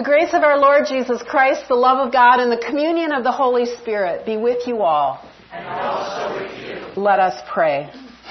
grace of our Lord Jesus Christ, the love of God, and the communion of the Holy Spirit be with you all. And also with you. Let us pray.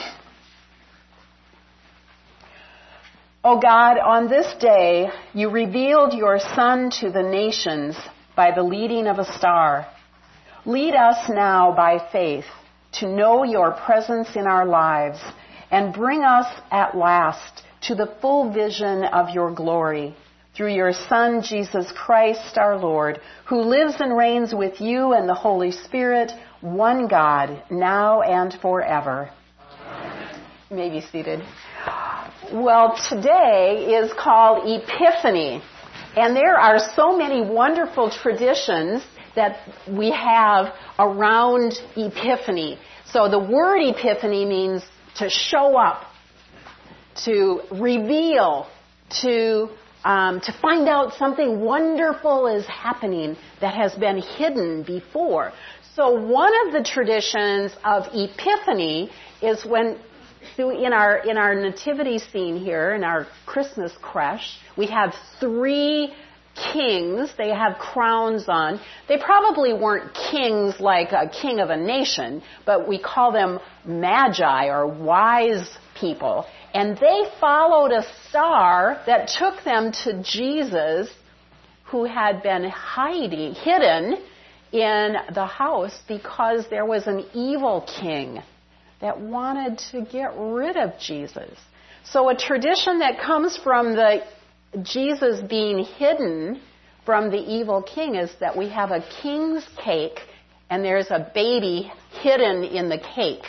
O God, on this day you revealed your Son to the nations by the leading of a star. Lead us now by faith to know your presence in our lives and bring us at last to the full vision of your glory. Through your Son, Jesus Christ, our Lord, who lives and reigns with you and the Holy Spirit, one God, now and forever. Amen. You may be seated. Well, today is called Epiphany, and there are so many wonderful traditions that we have around Epiphany. So the word Epiphany means to show up, to reveal, to find out something wonderful is happening that has been hidden before. So one of the traditions of Epiphany is when, in our nativity scene here, in our Christmas creche, we have 3 kings. They have crowns on. They probably weren't kings like a king of a nation, but we call them magi or wise people. And they followed a star that took them to Jesus, who had been hidden in the house because there was an evil king that wanted to get rid of Jesus. So a tradition that comes from the Jesus being hidden from the evil king is that we have a king's cake and there's a baby hidden in the cake.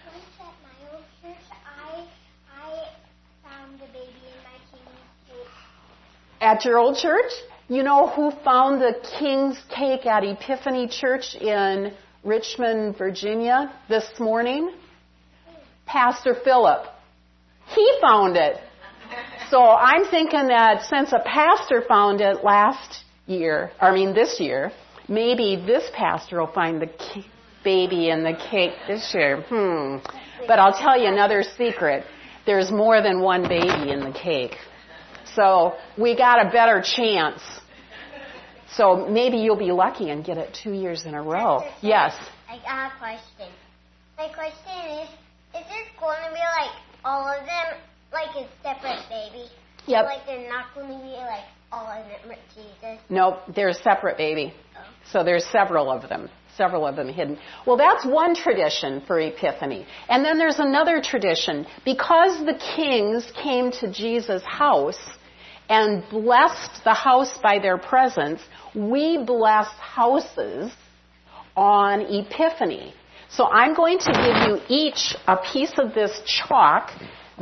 At your old church? You know who found the king's cake at Epiphany Church in Richmond, Virginia this morning? Pastor Philip. He found it. So I'm thinking that since a pastor found it this year, maybe this pastor will find the baby in the cake this year. But I'll tell you another secret. There's more than one baby in the cake. So we got a better chance. So maybe you'll be lucky and get it 2 years in a row. Yes? I got a question. My question is this going to be like all of them, like a separate baby? Yep. Like they're not going to be like all of them with Jesus? Nope, they're a separate baby. Oh. So there's several of them hidden. Well, that's one tradition for Epiphany. And then there's another tradition. Because the kings came to Jesus' house and blessed the house by their presence, we bless houses on Epiphany. So I'm going to give you each a piece of this chalk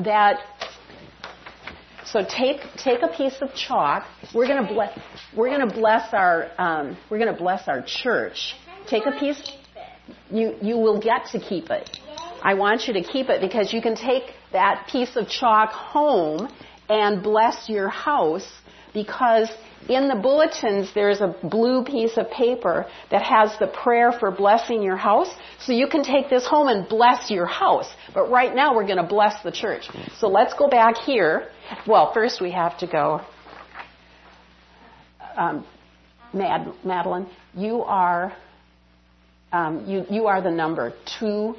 so take a piece of chalk. We're going to bless our church. Take a piece. You will get to keep it. I want you to keep it because you can take that piece of chalk home and bless your house, because in the bulletins there's a blue piece of paper that has the prayer for blessing your house. So you can take this home and bless your house. But right now we're going to bless the church. So let's go back here. Well, first we have to go. Madeline, you are the number 20.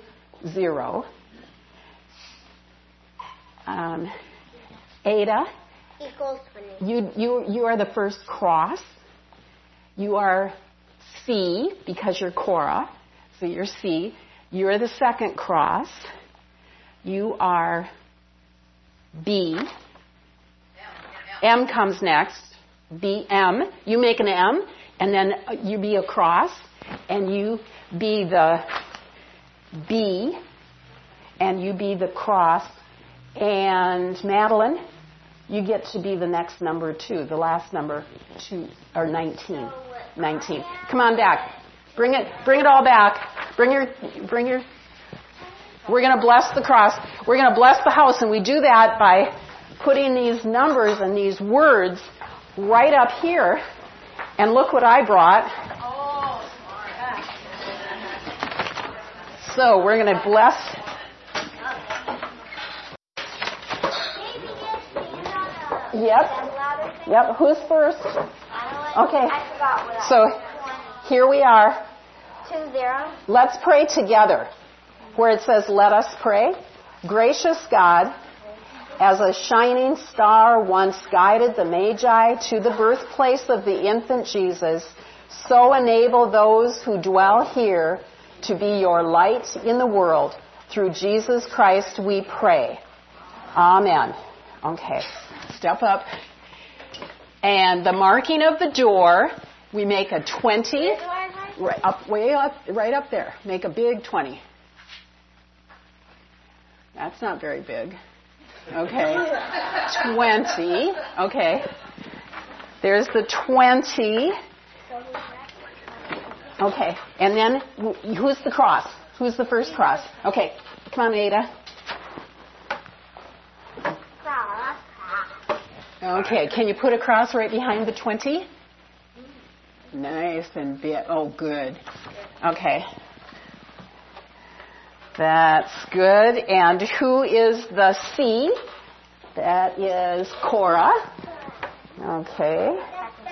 Ada, equals 20. You are the first cross. You are C because you're Cora, so you're C. You're the second cross. You are B. M comes next. B, M. You make an M, and then you be a cross, and you be the B, and you be the cross. And Madeline, you get to be the next number 2, the last number 2, or 19. 19. Come on back. Bring it all back. Bring your. We're going to bless the cross. We're going to bless the house, and we do that by putting these numbers and these words right up here. And look what I brought. So we're going to bless. Yep. Who's first? Okay. I forgot what So here we are. 2-0. Let's pray together. Where it says, let us pray. Gracious God, as a shining star once guided the Magi to the birthplace of the infant Jesus, so enable those who dwell here to be your light in the world. Through Jesus Christ we pray. Amen. Okay, step up. And the marking of the door, we make a 20. Right up, way up, right up there. Make a big 20. That's not very big. Okay. 20. Okay. There's the 20. Okay. And then, who's the cross? Who's the first cross? Okay. Come on, Ada. Okay. Can you put a cross right behind the 20? Nice and big. Oh, good. Okay. That's good. And who is the C? That is Cora. Okay.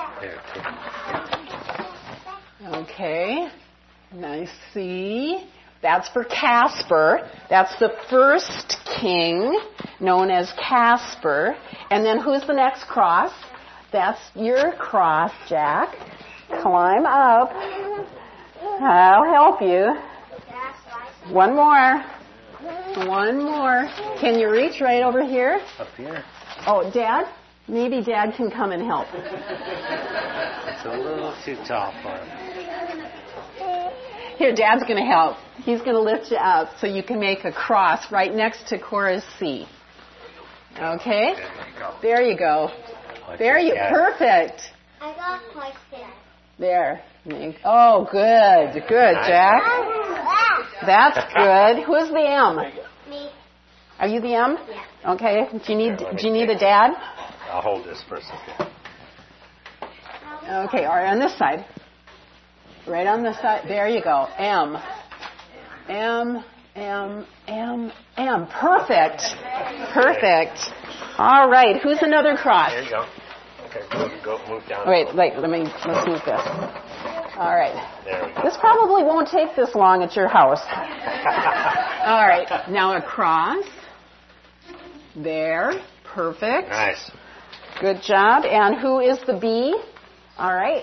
Okay. Nice C. That's for Casper. That's the first king, known as Casper. And then who's the next cross? That's your cross, Jack. Climb up. I'll help you. One more. One more. Can you reach right over here? Up here. Oh, Dad? Maybe Dad can come and help. It's a little too tall for him. Here, Dad's going to help. He's going to lift you up so you can make a cross right next to Cora's C. Okay? There you go. There you go. Perfect. I got a question. There. Oh, good. Good, Jack. That's good. Who's the M? Me. Are you the M? Yeah. Okay. Do you need a dad? I'll hold this for a second. Okay, or on this side. Right on this side. There you go. M. M, M, M, M. Perfect. Perfect. All right. Who's another cross? There you go. Okay, go move down. Wait, let's move this. All right. There we go. This probably won't take this long at your house. All right. Now a cross. There. Perfect. Nice. Good job. And who is the B? All right.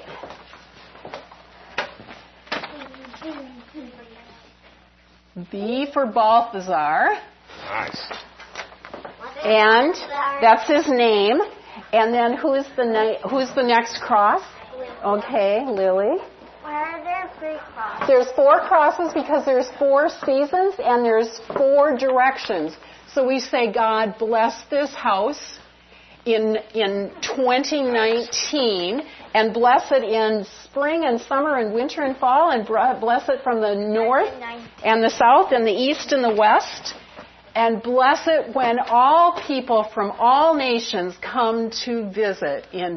B for Balthazar. Nice. And that's his name. And then who's the next cross? Okay, Lily. Why are there 3 crosses? There's 4 crosses because there's 4 seasons and there's 4 directions. So we say, God, bless this house in 2019 and bless it in spring and summer and winter and fall and bless it from the north and the south and the east and the west. And bless it when all people from all nations come to visit in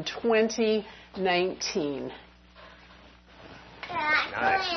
2019. Nice.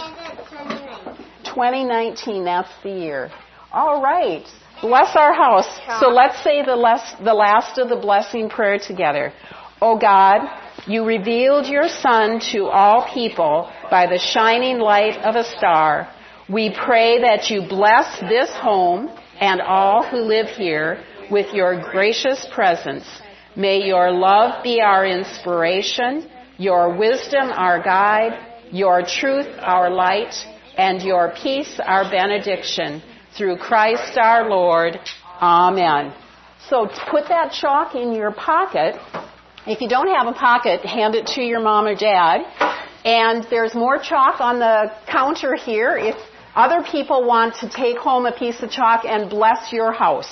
2019, that's the year. All right. Bless our house. So let's say the last of the blessing prayer together. Oh God, you revealed your Son to all people by the shining light of a star. We pray that you bless this home and all who live here with your gracious presence. May your love be our inspiration, your wisdom our guide, your truth our light, and your peace our benediction. Through Christ our Lord. Amen. So put that chalk in your pocket. If you don't have a pocket, hand it to your mom or dad. And there's more chalk on the counter here if other people want to take home a piece of chalk and bless your house.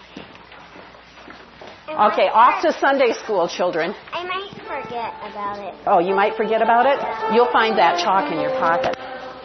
Okay, off to Sunday school, children. I might forget about it. Oh, you might forget about it? You'll find that chalk in your pocket.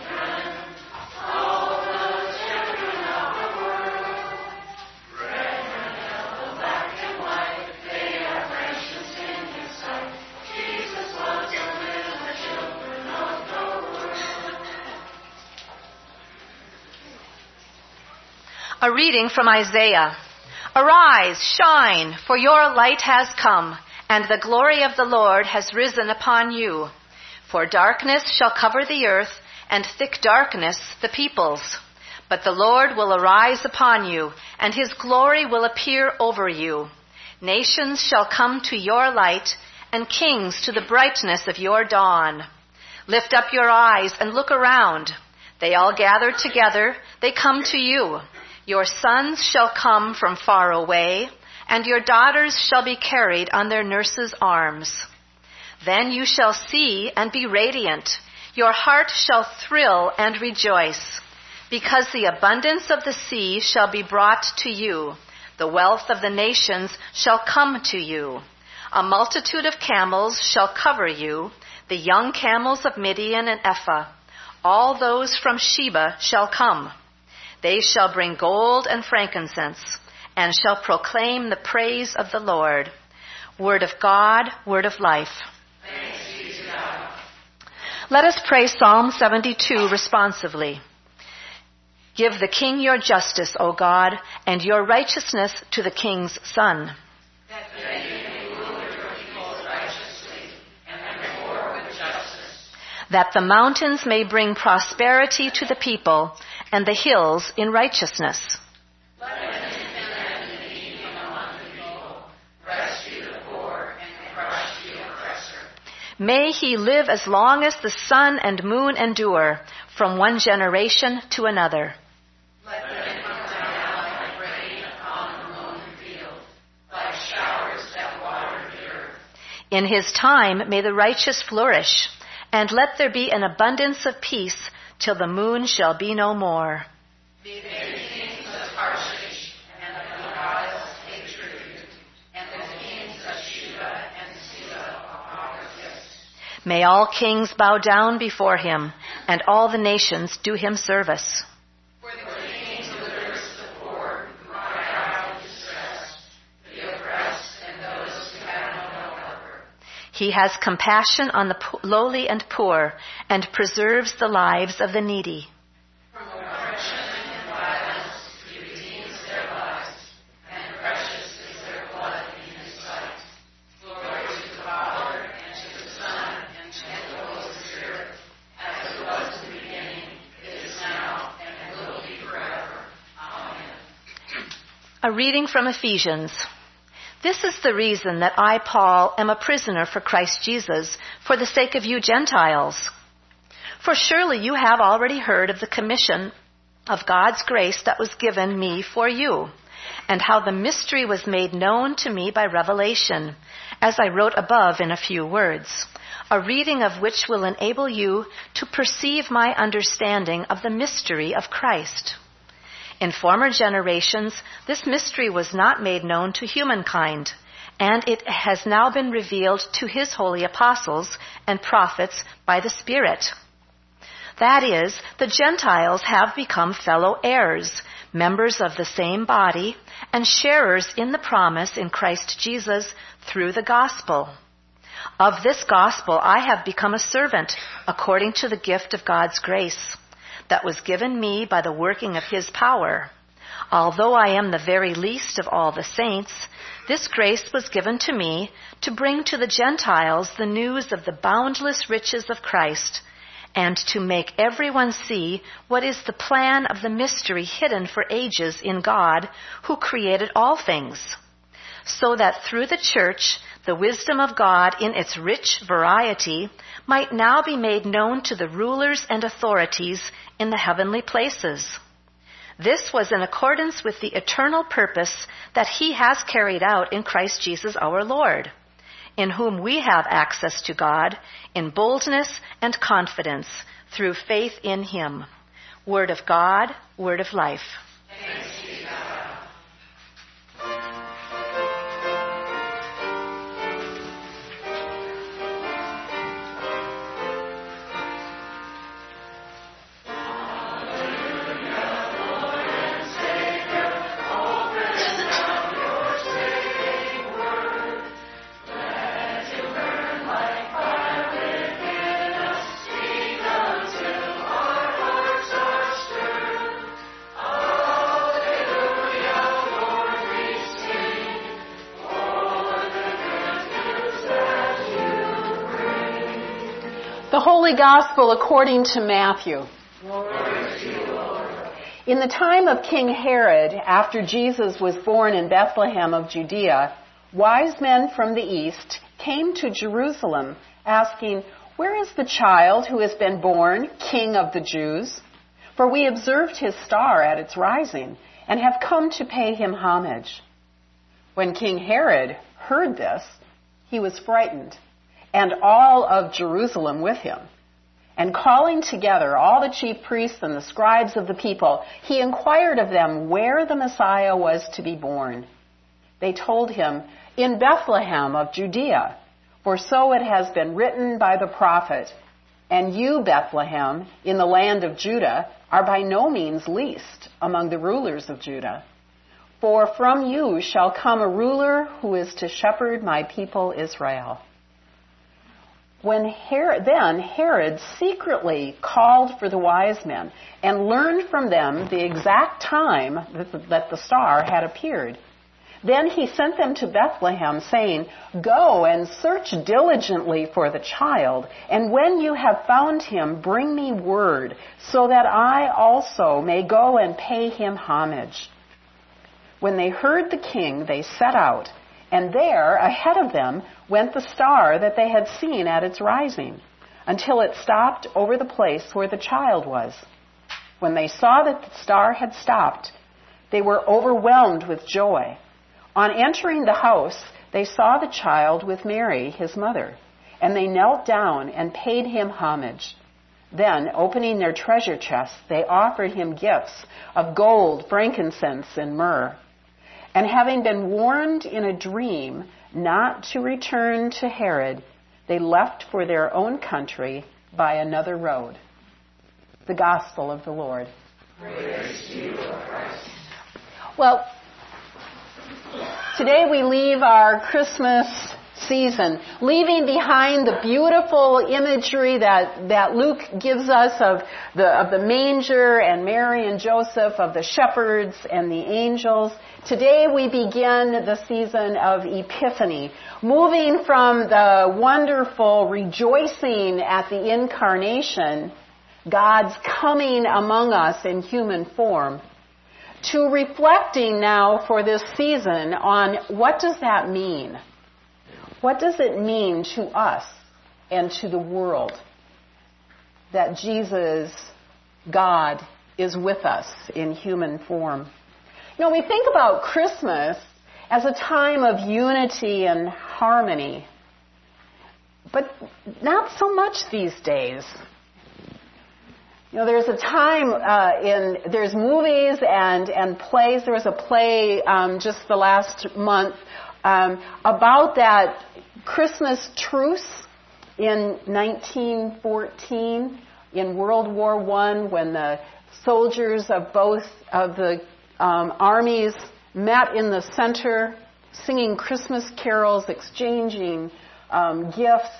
A reading from Isaiah. Arise, shine, for your light has come, and the glory of the Lord has risen upon you. For darkness shall cover the earth, and thick darkness the peoples. But the Lord will arise upon you, and his glory will appear over you. Nations shall come to your light, and kings to the brightness of your dawn. Lift up your eyes and look around. They all gather together, they come to you. Your sons shall come from far away, and your daughters shall be carried on their nurses' arms. Then you shall see and be radiant. Your heart shall thrill and rejoice, because the abundance of the sea shall be brought to you. The wealth of the nations shall come to you. A multitude of camels shall cover you, the young camels of Midian and Ephah. All those from Sheba shall come. They shall bring gold and frankincense, and shall proclaim the praise of the Lord. Word of God, word of life. Thanks be to God. Let us pray Psalm 72 responsively. Give the king your justice, O God, and your righteousness to the king's son. That you may rule your people righteously, and the poor with justice. That the mountains may bring prosperity to the people, and the hills in righteousness. Let him defend the needy among the people, rescue the poor, and crush the oppressor. May he live as long as the sun and moon endure, from one generation to another. Let them come down like rain upon the lone field, like showers that water the earth. In his time may the righteous flourish, and let there be an abundance of peace till the moon shall be no more. May the kings of Tarshish and of the isles pay tribute, and the kings of Sheba and Seba offer gifts. May all kings bow down before him, and all the nations do him service. For the king delivers the poor who cry out in distress, the oppressed and those who have no helper. He has compassion on the lowly and poor, and preserves the lives of the needy. From oppression and violence he redeems their lives, and precious is their blood in his sight. Glory to the Father, and to the Son, and to the Holy Spirit, as it was in the beginning, is now, and will be forever. Amen. A reading from Ephesians. This is the reason that I, Paul, am a prisoner for Christ Jesus, for the sake of you Gentiles. For surely you have already heard of the commission of God's grace that was given me for you, and how the mystery was made known to me by revelation, as I wrote above in a few words, a reading of which will enable you to perceive my understanding of the mystery of Christ. In former generations, this mystery was not made known to humankind, and it has now been revealed to his holy apostles and prophets by the Spirit. That is, the Gentiles have become fellow heirs, members of the same body, and sharers in the promise in Christ Jesus through the gospel. Of this gospel I have become a servant according to the gift of God's grace that was given me by the working of his power. Although I am the very least of all the saints, this grace was given to me to bring to the Gentiles the news of the boundless riches of Christ, and to make everyone see what is the plan of the mystery hidden for ages in God, who created all things, so that through the church the wisdom of God in its rich variety might now be made known to the rulers and authorities in the heavenly places. This was in accordance with the eternal purpose that he has carried out in Christ Jesus our Lord, in whom we have access to God in boldness and confidence through faith in him. Word of God, word of life. Thanks be to God. Oh Holy Gospel according to Matthew. In the time of King Herod, after Jesus was born in Bethlehem of Judea, wise men from the east came to Jerusalem, asking, "Where is the child who has been born, King of the Jews? For we observed his star at its rising, and have come to pay him homage." When King Herod heard this, he was frightened, and all of Jerusalem with him. And calling together all the chief priests and the scribes of the people, he inquired of them where the Messiah was to be born. They told him, "In Bethlehem of Judea, for so it has been written by the prophet, 'And you, Bethlehem, in the land of Judah, are by no means least among the rulers of Judah. For from you shall come a ruler who is to shepherd my people Israel.'" Then Herod secretly called for the wise men and learned from them the exact time that the star had appeared. Then he sent them to Bethlehem, saying, "Go and search diligently for the child, and when you have found him, bring me word, so that I also may go and pay him homage." When they heard the king, they set out, and there, ahead of them, went the star that they had seen at its rising, until it stopped over the place where the child was. When they saw that the star had stopped, they were overwhelmed with joy. On entering the house, they saw the child with Mary, his mother, and they knelt down and paid him homage. Then, opening their treasure chests, they offered him gifts of gold, frankincense, and myrrh. And having been warned in a dream not to return to Herod, they left for their own country by another road. The Gospel of the Lord. Praise to you, O Christ. Well, today we leave our Christmas season, leaving behind the beautiful imagery that Luke gives us of the manger and Mary and Joseph, of the shepherds and the angels. Today we begin the season of Epiphany, moving from the wonderful rejoicing at the incarnation, God's coming among us in human form, to reflecting now for this season on what does that mean? What does it mean to us and to the world that Jesus, God, is with us in human form? You know, we think about Christmas as a time of unity and harmony, but not so much these days. You know, there's a time there's movies and plays. There was a play just the last month about that Christmas truce in 1914 in World War I, when the soldiers of both of the armies met in the center, singing Christmas carols, exchanging gifts,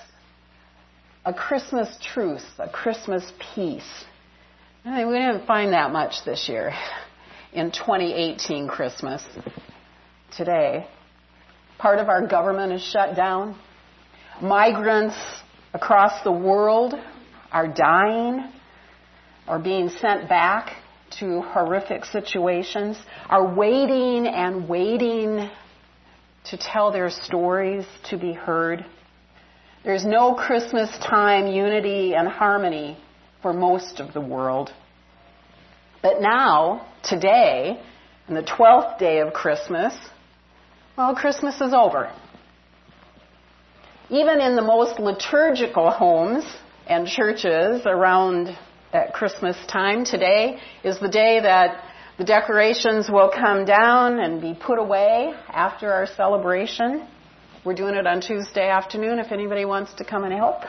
a Christmas truce, a Christmas peace. I mean, we didn't find that much this year in 2018 Christmas. Today, part of our government is shut down. Migrants across the world are dying or being sent back to horrific situations, are waiting and waiting to tell their stories to be heard. There's no Christmas time unity and harmony for most of the world. But now, today, on the 12th day of Christmas, well, Christmas is over. Even in the most liturgical homes and churches around at Christmas time, today is the day that the decorations will come down and be put away after our celebration. We're doing it on Tuesday afternoon if anybody wants to come and help.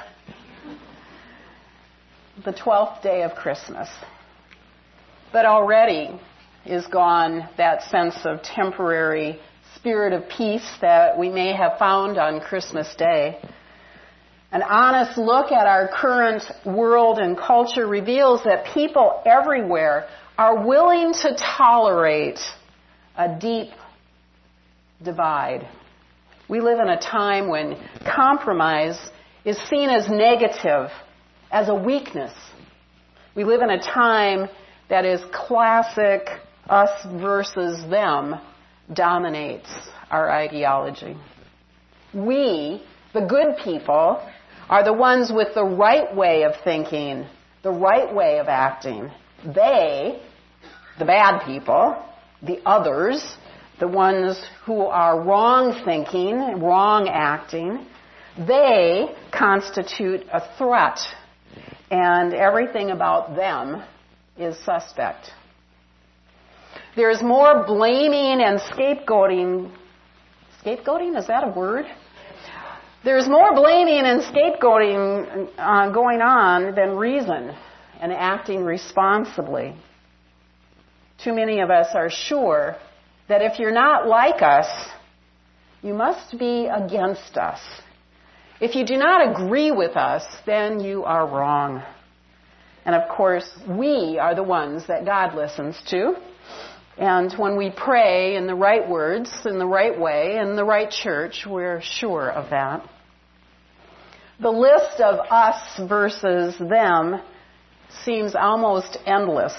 The 12th day of Christmas. But already is gone that sense of temporary spirit of peace that we may have found on Christmas Day. An honest look at our current world and culture reveals that people everywhere are willing to tolerate a deep divide. We live in a time when compromise is seen as negative as a weakness. We live in a time that is classic us versus them dominates our ideology. We, the good people, are the ones with the right way of thinking, the right way of acting. They, the bad people, the others, the ones who are wrong thinking, wrong acting, they constitute a threat, and everything about them is suspect. There's more blaming and scapegoating. Scapegoating, is that a word? There's more blaming and scapegoating going on than reason and acting responsibly. Too many of us are sure that if you're not like us, you must be against us. If you do not agree with us, then you are wrong. And of course, we are the ones that God listens to. And when we pray in the right words, in the right way, in the right church, we're sure of that. The list of us versus them seems almost endless.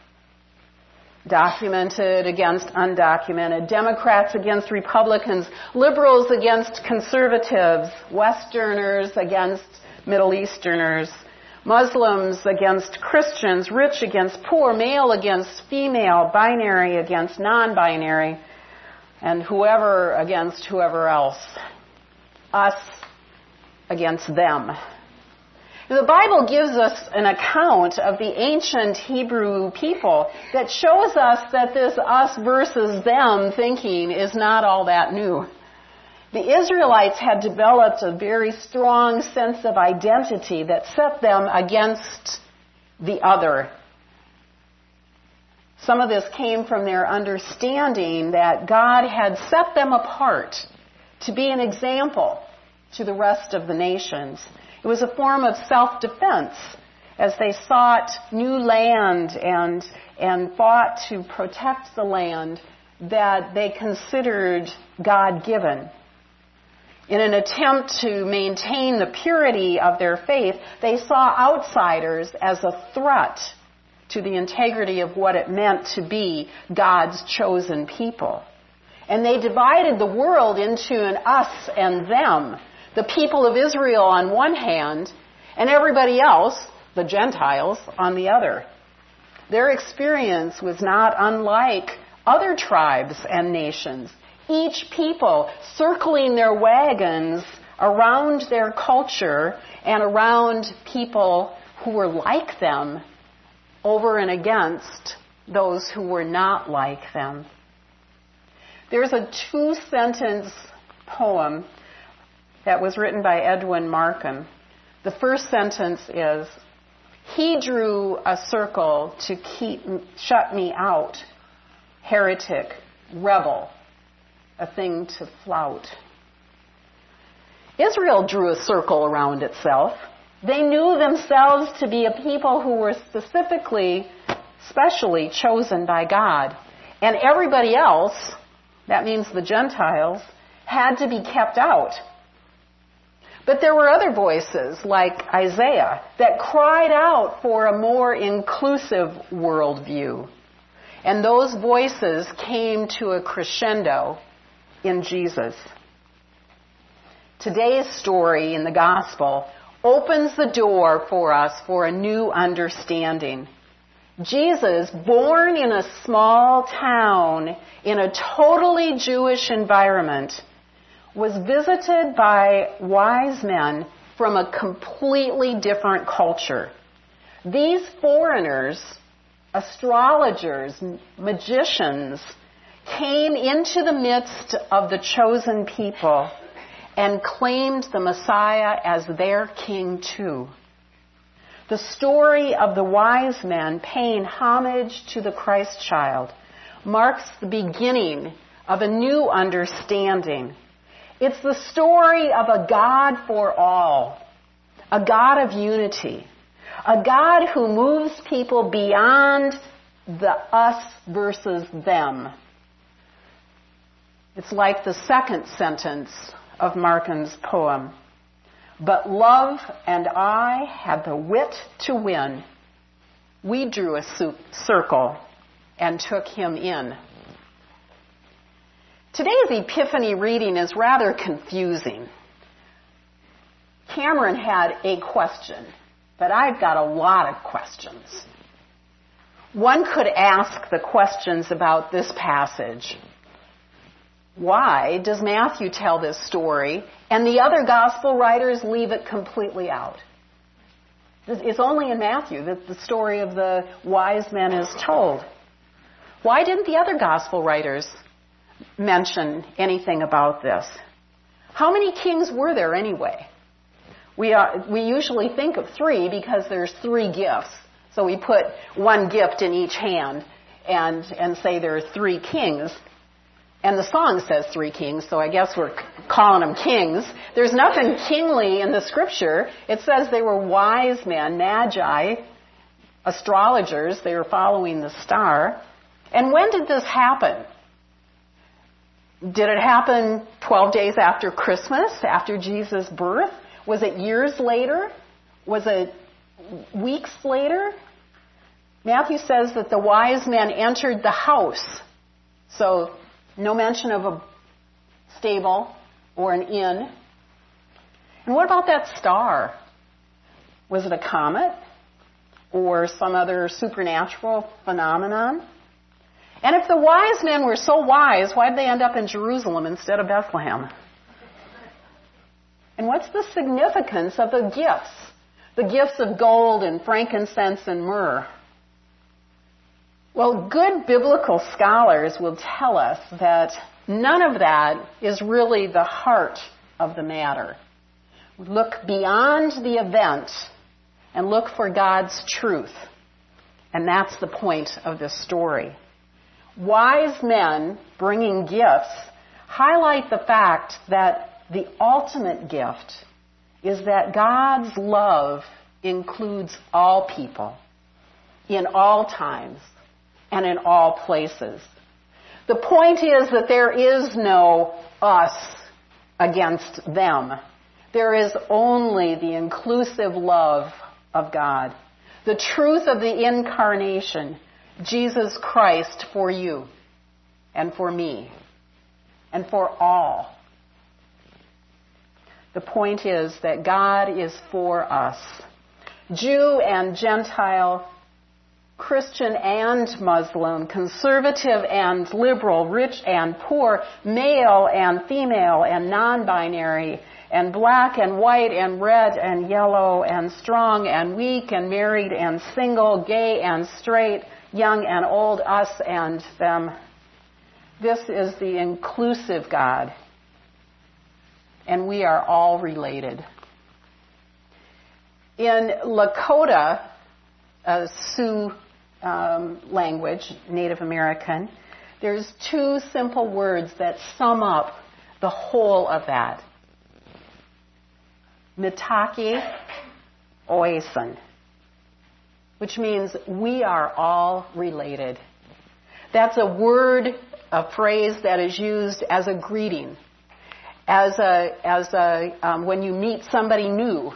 Documented against undocumented, Democrats against Republicans, liberals against conservatives, Westerners against Middle Easterners, Muslims against Christians, rich against poor, male against female, binary against non-binary, and whoever against whoever else. Us against them. The Bible gives us an account of the ancient Hebrew people that shows us that this us versus them thinking is not all that new. The Israelites had developed a very strong sense of identity that set them against the other. Some of this came from their understanding that God had set them apart to be an example to the rest of the nations. It was a form of self-defense as they sought new land and fought to protect the land that they considered God-given. In an attempt to maintain the purity of their faith, they saw outsiders as a threat to the integrity of what it meant to be God's chosen people. And they divided the world into an us and them. The people of Israel on one hand, and everybody else, the Gentiles, on the other. Their experience was not unlike other tribes and nations. Each people circling their wagons around their culture and around people who were like them over and against those who were not like them. There's a 2-sentence poem that was written by Edwin Markham. The first sentence is, "He drew a circle to shut me out, heretic, rebel, a thing to flout." Israel drew a circle around itself. They knew themselves to be a people who were specially chosen by God. And everybody else, that means the Gentiles, had to be kept out. But there were other voices, like Isaiah, that cried out for a more inclusive worldview. And those voices came to a crescendo in Jesus. Today's story in the gospel opens the door for us for a new understanding. Jesus, born in a small town in a totally Jewish environment, was visited by wise men from a completely different culture. These foreigners, astrologers, magicians, came into the midst of the chosen people and claimed the Messiah as their king too. The story of the wise men paying homage to the Christ child marks the beginning of a new understanding. It's the story of a God for all, a God of unity, a God who moves people beyond the us versus them. It's like the second sentence of Markham's poem. But love and I had the wit to win. We drew a circle and took him in. Today's Epiphany reading is rather confusing. Cameron had a question, but I've got a lot of questions. One could ask the questions about this passage. Why does Matthew tell this story and the other gospel writers leave it completely out? It's only in Matthew that the story of the wise men is told. Why didn't the other gospel writers mention anything about this? How many kings were there anyway? We usually think of 3 because there's 3 gifts. So we put one gift in each hand and say there are 3 kings. And the song says 3 kings, so I guess we're calling them kings. There's nothing kingly in the scripture. It says they were wise men, magi, astrologers. They were following the star. And when did this happen? Did it happen 12 days after Christmas, after Jesus' birth? Was it years later? Was it weeks later? Matthew says that the wise men entered the house. So no mention of a stable or an inn. And what about that star? Was it a comet or some other supernatural phenomenon? And if the wise men were so wise, why did they end up in Jerusalem instead of Bethlehem? And what's the significance of the gifts? The gifts of gold and frankincense and myrrh. Well, good biblical scholars will tell us that none of that is really the heart of the matter. Look beyond the event and look for God's truth. And that's the point of this story. Wise men bringing gifts highlight the fact that the ultimate gift is that God's love includes all people, in all times, and in all places. The point is that there is no us against them. There is only the inclusive love of God. The truth of the incarnation, Jesus Christ for you and for me and for all. The point is that God is for us. Jew and Gentile, Christian and Muslim, conservative and liberal, rich and poor, male and female and non-binary, and black and white and red and yellow and strong and weak and married and single, gay and straight, young and old, us and them. This is the inclusive God. And we are all related. In Lakota, Sioux language, Native American, there's 2 simple words that sum up the whole of that. Mitaki Oasin, which means we are all related. That's a word, a phrase that is used as a greeting. When you meet somebody new.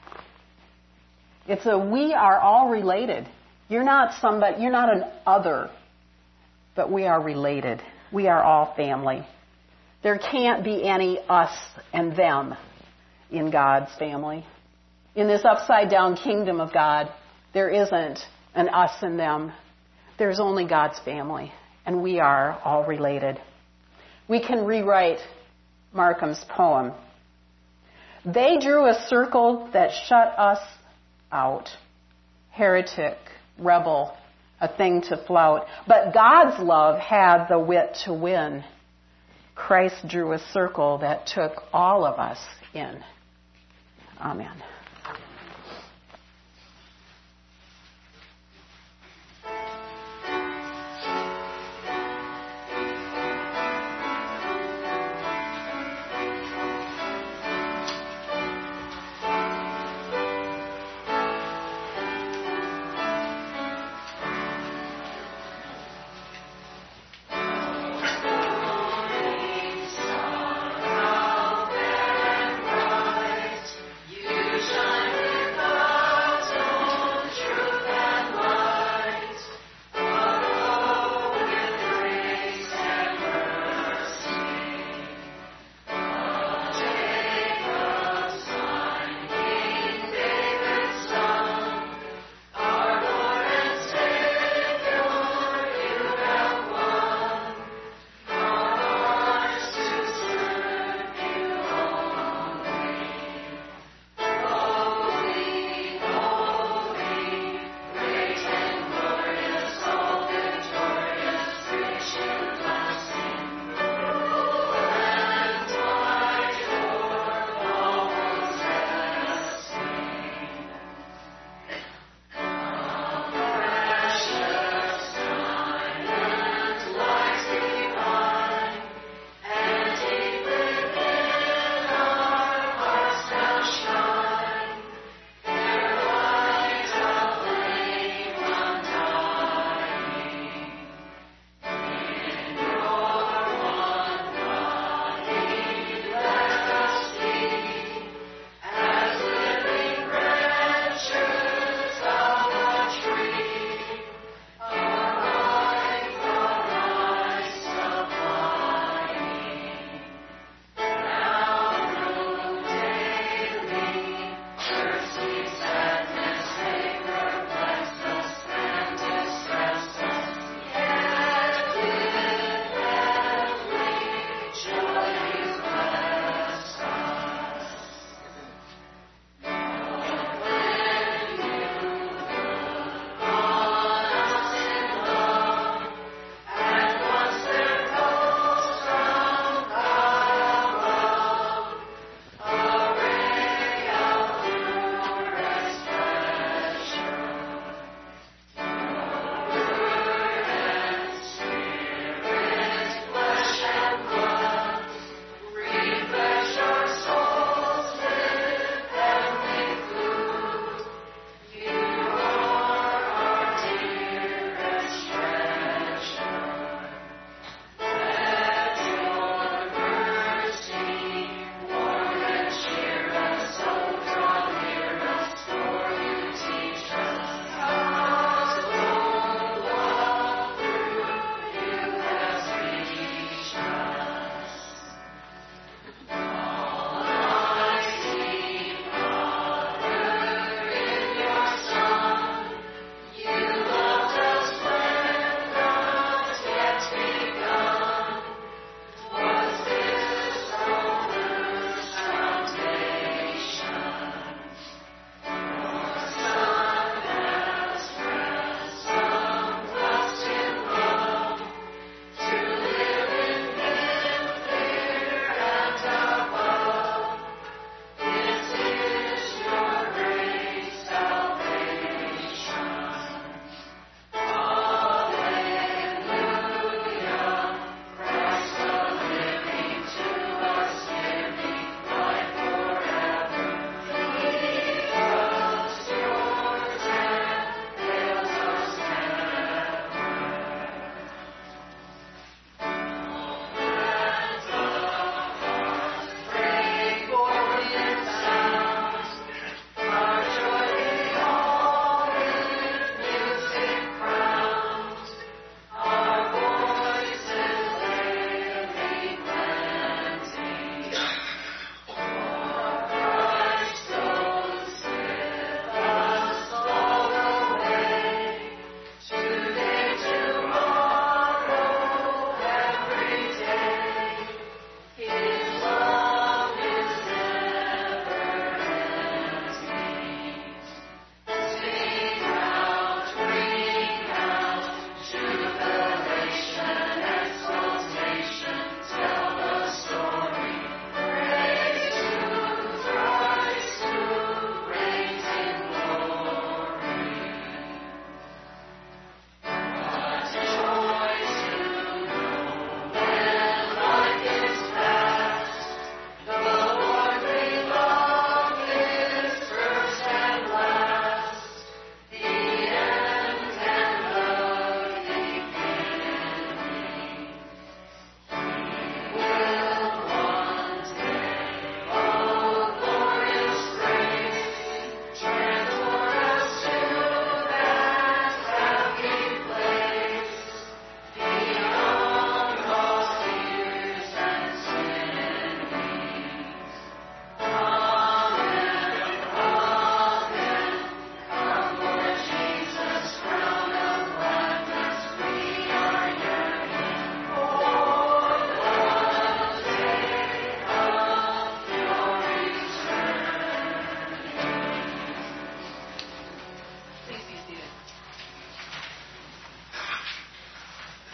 It's we are all related. You're not an other, but we are related. We are all family. There can't be any us and them in God's family. In this upside down kingdom of God, there isn't an us and them. There's only God's family, and we are all related. We can rewrite Markham's poem. They drew a circle that shut us out. Heretic, rebel, a thing to flout. But God's love had the wit to win. Christ drew a circle that took all of us in. Amen. You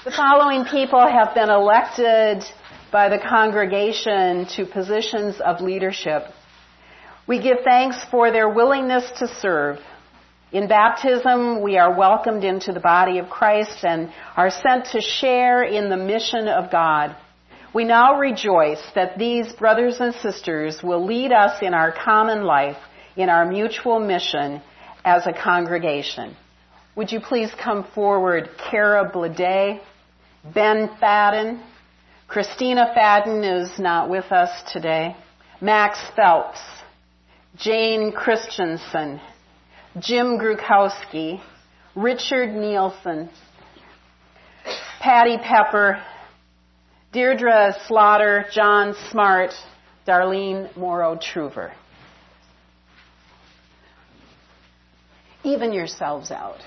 The following people have been elected by the congregation to positions of leadership. We give thanks for their willingness to serve. In baptism, we are welcomed into the body of Christ and are sent to share in the mission of God. We now rejoice that these brothers and sisters will lead us in our common life, in our mutual mission as a congregation. Would you please come forward, Cara Blade, Ben Fadden. Christina Fadden is not with us today. Max Phelps, Jane Christensen, Jim Grukowski, Richard Nielsen, Patty Pepper, Deirdre Slaughter, John Smart, Darlene Morrow-Truver. Even yourselves out.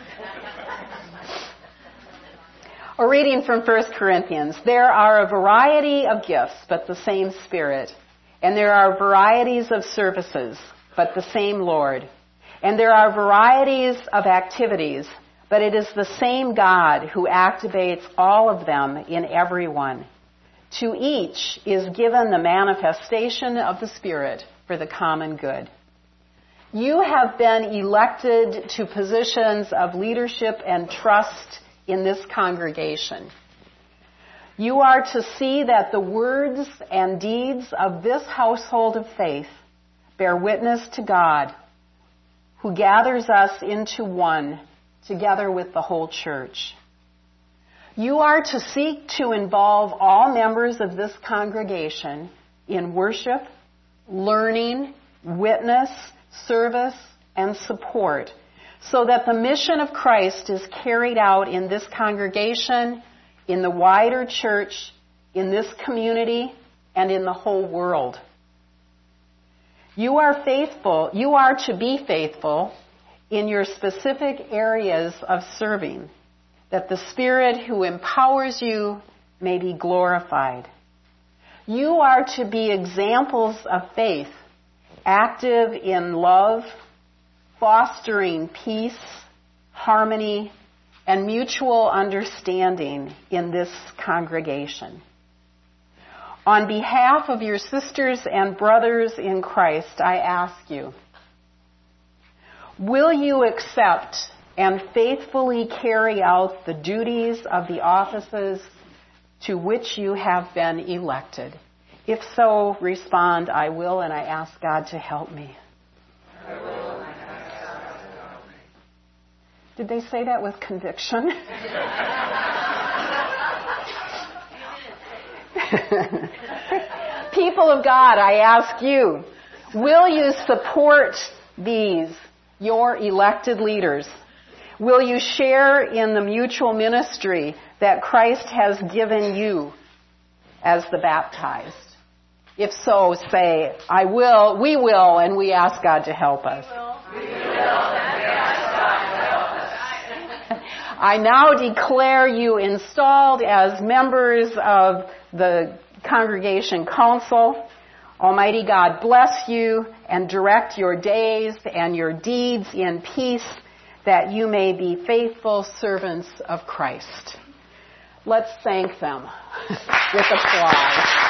A reading from 1 Corinthians. There are a variety of gifts, but the same Spirit. And there are varieties of services, but the same Lord. And there are varieties of activities, but it is the same God who activates all of them in everyone. To each is given the manifestation of the Spirit for the common good. You have been elected to positions of leadership and trust in this congregation. You are to see that the words and deeds of this household of faith bear witness to God, who gathers us into one together with the whole church. You are to seek to involve all members of this congregation in worship, learning, witness, service, and support, so that the mission of Christ is carried out in this congregation, in the wider church, in this community, and in the whole world. You are to be faithful in your specific areas of serving, that the Spirit who empowers you may be glorified. You are to be examples of faith, active in love, fostering peace, harmony, and mutual understanding in this congregation. On behalf of your sisters and brothers in Christ, I ask you, will you accept and faithfully carry out the duties of the offices to which you have been elected? If so, respond, I will, and I ask God to help me. I will, and I ask God to help me. Did they say that with conviction? People of God, I ask you, will you support these, your elected leaders? Will you share in the mutual ministry that Christ has given you as the baptized? If so, say, I will, we will, and we ask God to help us. We will, and we ask God to help us. I now declare you installed as members of the Congregation Council. Almighty God bless you and direct your days and your deeds in peace, that you may be faithful servants of Christ. Let's thank them with applause.